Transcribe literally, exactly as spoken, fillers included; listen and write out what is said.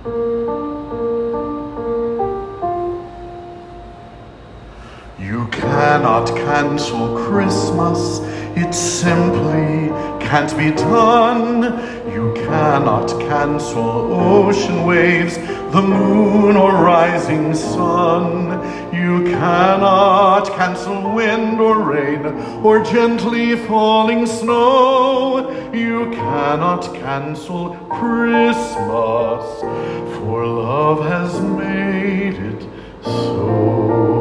You cannot cancel Christmas, it simply can't be done. You cannot cancel ocean waves, the moon or rising sun. You cannot cancel wind or rain or gently falling snow. You cannot cancel Christmas, for love has made it so.